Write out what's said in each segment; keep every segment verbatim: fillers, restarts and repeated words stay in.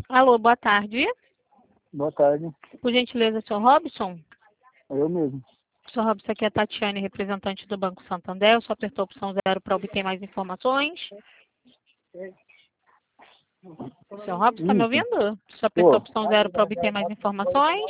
Alô, boa tarde. Boa tarde. Por gentileza, senhor Robson? Eu mesmo. senhor Robson, aqui é a Tatiane, representante do Banco Santander. Eu só apertou a opção zero para obter mais informações. senhor Robson, está me ouvindo? Só apertou a opção zero para obter mais informações.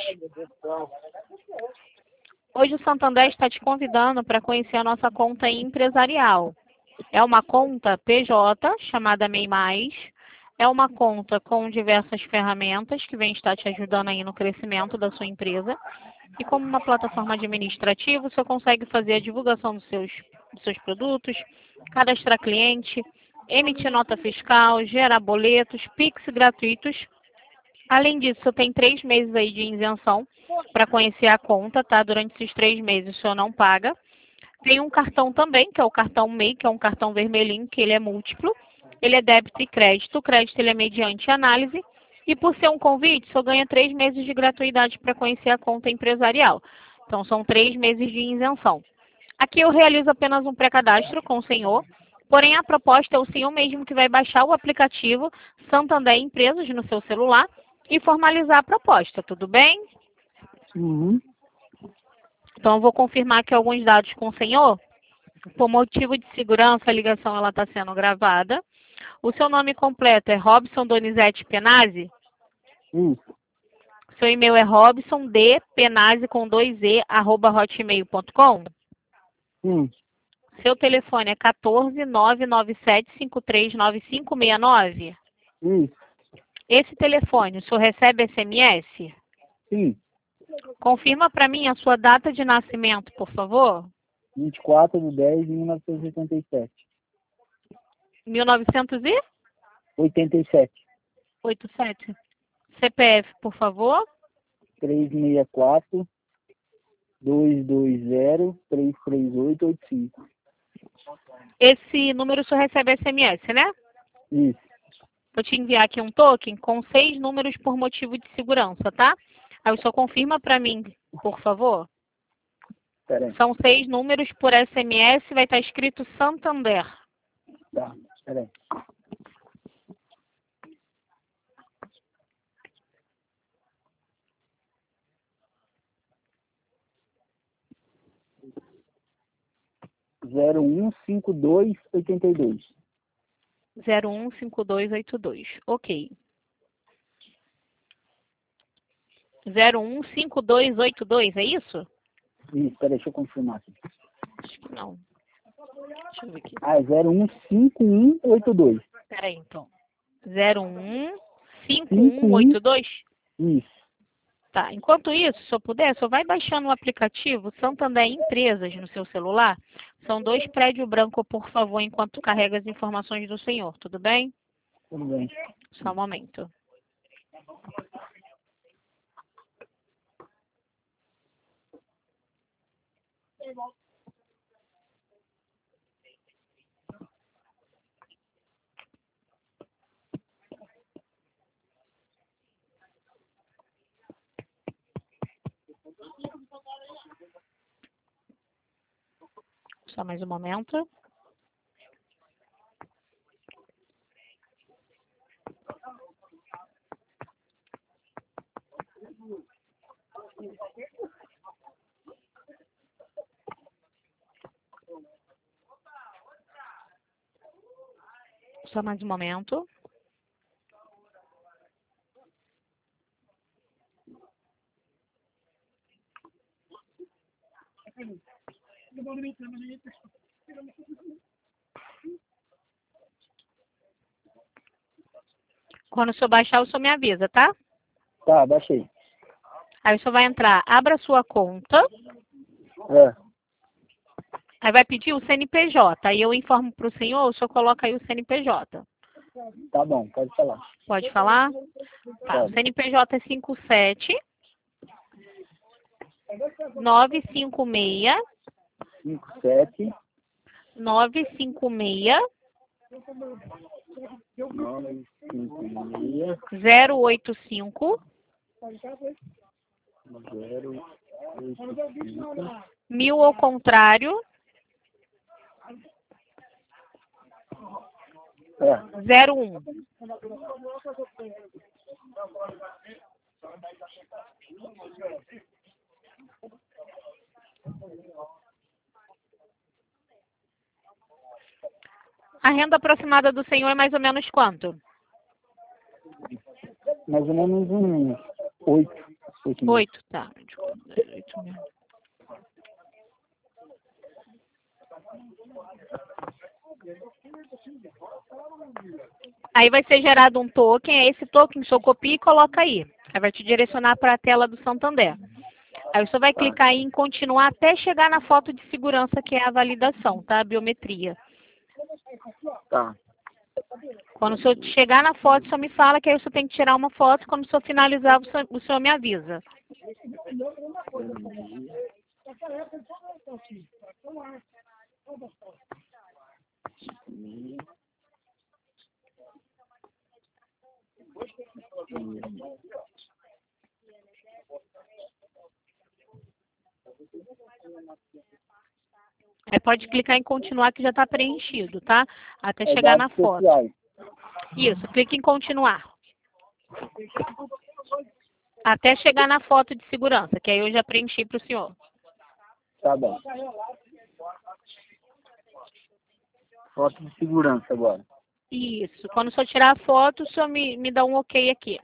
Hoje o Santander está te convidando para conhecer a nossa conta empresarial. É uma conta P J, chamada MEI Mais. É uma conta com diversas ferramentas que vem estar te ajudando aí no crescimento da sua empresa. E como uma plataforma administrativa, você consegue fazer a divulgação dos seus, dos seus produtos, cadastrar cliente, emitir nota fiscal, gerar boletos, Pix gratuitos. Além disso, você tem três meses aí de isenção para conhecer a conta, tá? Durante esses três meses o senhor não paga. Tem um cartão também, que é o cartão MEI, que é um cartão vermelhinho, que ele é múltiplo. Ele é débito e crédito. O crédito ele é mediante análise. E por ser um convite, o senhor ganha três meses de gratuidade para conhecer a conta empresarial. Então, são três meses de isenção. Aqui eu realizo apenas um pré-cadastro com o senhor. Porém, a proposta é o senhor mesmo que vai baixar o aplicativo Santander Empresas no seu celular e formalizar a proposta. Tudo bem? Uhum. Então, eu vou confirmar aqui alguns dados com o senhor. Por motivo de segurança, a ligação está sendo gravada. O seu nome completo é Robson Donizete Penazzi? Isso. Seu e-mail é robson d penazzi com dois e arroba hotmail ponto com? Sim. Seu telefone é quatorze, nove nove sete, cinco três nove cinco seis nove? Isso. Esse telefone, o senhor recebe S M S? Sim. Confirma para mim a sua data de nascimento, por favor. vinte e quatro de dez de mil novecentos e oitenta e sete. mil novecentos e oitenta e sete. oitenta e sete. C P F, por favor. trezentos e sessenta e quatro, duzentos e vinte, trezentos e trinta e oito, oitenta e cinco. Esse número o senhor recebe S M S, né? Isso. Vou te enviar aqui um token com seis números por motivo de segurança, tá? Aí o senhor confirma para mim, por favor. Pera aí. São seis números por S M S, vai estar escrito Santander. Tá. Pera aí. zero um cinco dois oitenta e dois. zero um cinco dois oito dois. Ok. zero um cinco dois oito dois, é isso? Isso, peraí, deixa eu confirmar aqui. Acho que não. Deixa eu ver aqui. Ah, é zero um cinco um oito dois. Peraí, então. zero um cinco um oito dois? Isso. Tá. Enquanto isso, se eu puder, só vai baixando o aplicativo Santander Empresas no seu celular. São dois prédios brancos, por favor, enquanto carrega as informações do senhor. Tudo bem? Tudo bem. Só um momento. Só mais um momento. Só mais um momento. Quando o senhor baixar, o senhor me avisa, tá? Tá, baixei. Aí o senhor vai entrar, abra a sua conta. É. Aí vai pedir o C N P J. Aí eu informo para o senhor, o senhor coloca aí o C N P J. Tá bom, pode falar. Pode falar? Tá, o C N P J é cinco sete nove cinco seis cinco sete nove cinco seis nove cinco seis zero oito cinco zero oito cinco. mil ao contrário É. zero um. A renda aproximada do senhor é mais ou menos quanto? Mais ou menos uns oito. Oito mil. Oito, tá. Oito mil. Aí vai ser gerado um token, é esse token, o senhor copia e coloca aí. Aí vai te direcionar para a tela do Santander. Aí o senhor vai clicar em continuar até chegar na foto de segurança, que é a validação, tá? A biometria. Tá. Quando o senhor chegar na foto, o senhor me fala que aí o senhor tem que tirar uma foto. Quando o senhor finalizar, o senhor, o senhor me avisa. Aí pode clicar em continuar que já está preenchido, tá? Até É chegar dados na foto. pessoais. Isso, clique em continuar. Até chegar na foto de segurança, que aí eu já preenchi para o senhor. Tá bom. Foto de segurança agora. Isso. Quando o senhor tirar a foto, o senhor me, me dá um ok aqui.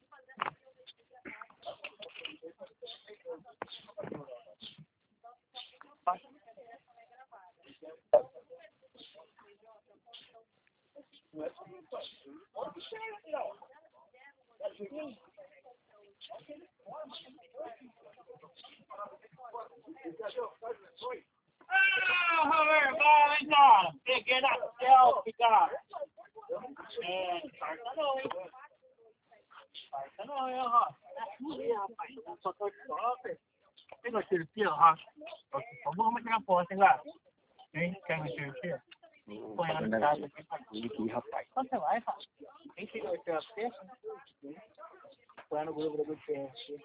Peguei na selfie, cara. É, farta não, hein? Farta não, hein, Rafa? Ih, rapaz, só tô de top. Pegou aquele aqui, ó, Rafa. Vamos tirar a foto, hein, cara? Hein? Quer mexer aqui? Põe ela no caso aqui, rapaz. Quando você vai, Rafa? Quem chegou aqui, ó? Põe no grupo do P S.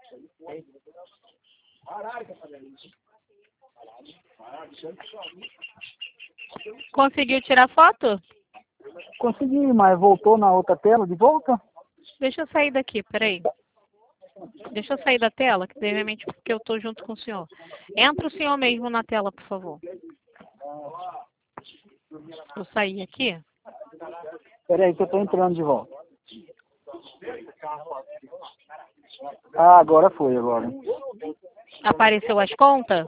Caralho, tá fazendo isso? Conseguiu tirar foto? Consegui, mas voltou na outra tela de volta? Deixa eu sair daqui, peraí. Deixa eu sair da tela, que obviamente porque eu estou junto com o senhor. Entra o senhor mesmo na tela, por favor. Eu saí aqui. Peraí que eu tô entrando de volta. Ah, agora foi, agora. Apareceu as contas?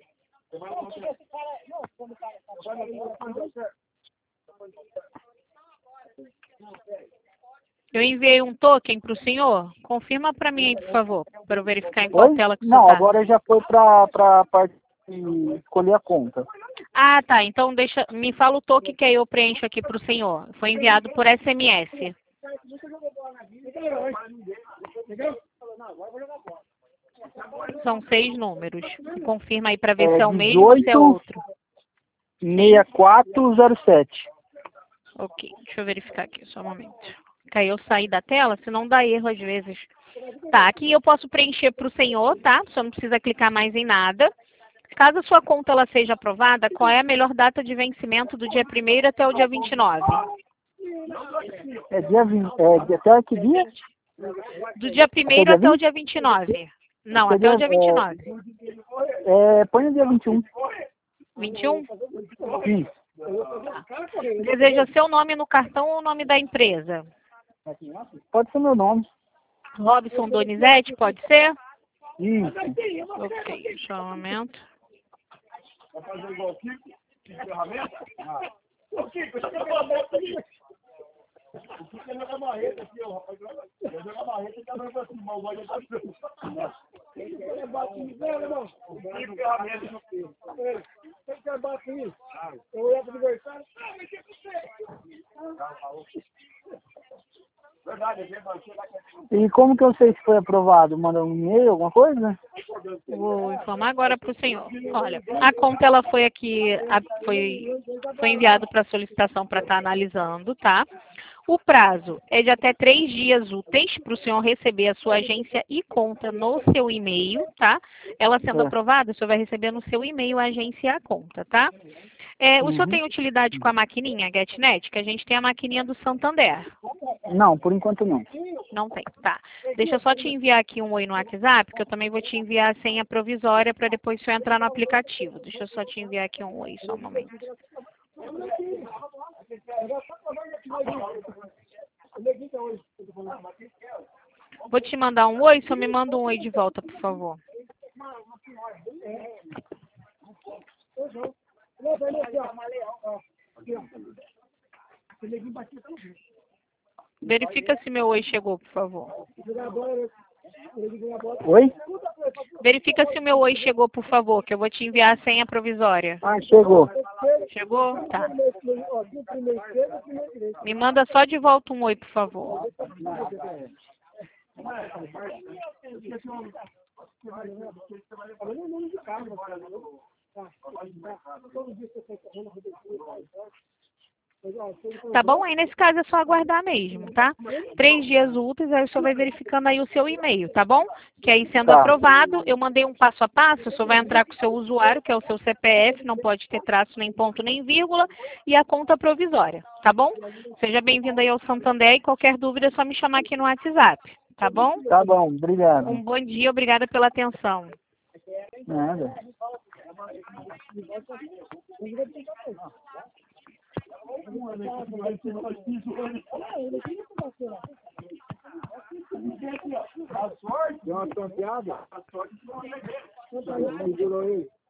Eu enviei um token para o senhor. Confirma para mim aí, por favor, para eu verificar em qual Oi? tela que o Não, senhor tá. agora já foi para a parte de escolher a conta. Ah, tá. Então deixa, me fala o token que aí eu preencho aqui para o senhor. Foi enviado por S M S. São seis números. Confirma aí para ver É se é o mesmo ou se é outro. seis quatro zero sete. Ok, deixa eu verificar aqui, só um momento. Aí eu sair da tela, senão dá erro às vezes. Tá, aqui eu posso preencher para o senhor, tá? O senhor não precisa clicar mais em nada. Caso a sua conta ela seja aprovada, qual é a melhor data de vencimento do dia primeiro até o dia vinte e nove? É dia vinte, é dia- até que dia? Do dia primeiro dia até o vinte? dia vinte e nove. Não, Até até o dia- dia vinte e nove. É, põe o dia vinte e um. vinte e um? Isso. Deseja seu nome no cartão ou o nome da empresa? Pode ser meu nome. Robson Donizete, pode ser? Isso. Ok, só um momento. Vai fazer igual o Kiko? De ferramenta? Ah. Ô, Kiko, deixa eu jogar a barreta aqui. O Kiko quer jogar a barreta aqui, ó, rapaz. Vai jogar a barreta e tá dando pra cima, o Wagner tá dando. Quem que quer bater em pé, irmão? O Kiko ferramenta no Kiko. Quem quer bater isso? Eu ia pro adversário. Ah, mas que é você? Verdade, E como que eu sei se foi aprovado? Manda um e-mail, alguma coisa? Vou informar agora para o senhor. Olha, a conta ela foi aqui, a- foi, foi enviado para solicitação para estar analisando, tá? O prazo é de até três dias úteis para o senhor receber a sua agência e conta no seu e-mail, tá? Ela sendo É. aprovada, o senhor vai receber no seu e-mail a agência e a conta, tá? É, o senhor Uhum. tem utilidade com a maquininha GetNet? Que a gente tem a maquininha do Santander. Não, por enquanto não. Não tem, tá. Deixa eu só te enviar aqui um oi no WhatsApp, que eu também vou te enviar a senha provisória para depois você entrar no aplicativo. Deixa eu só te enviar aqui um oi, só um momento. Vou te mandar um oi, só me manda um oi de volta, por favor. Verifica se meu oi chegou, por favor. Oi? Verifica se o meu oi chegou, por favor, que eu vou te enviar a senha provisória. Ah, chegou. Chegou? Tá. Me manda só de volta um oi, por favor. Tá bom? Aí nesse caso é só aguardar mesmo, tá? Três dias úteis, aí o senhor vai verificando aí o seu e-mail, tá bom? Que aí sendo Tá. aprovado, eu mandei um passo a passo, o senhor vai entrar com o seu usuário, que é o seu C P F, não pode ter traço, nem ponto, nem vírgula, e a conta provisória, tá bom? Seja bem-vindo aí ao Santander e qualquer dúvida é só me chamar aqui no WhatsApp, tá bom? Tá bom, obrigado. Um bom dia, obrigada pela atenção. Nada. Deu uma tampeada? A sorte que não segurou ele.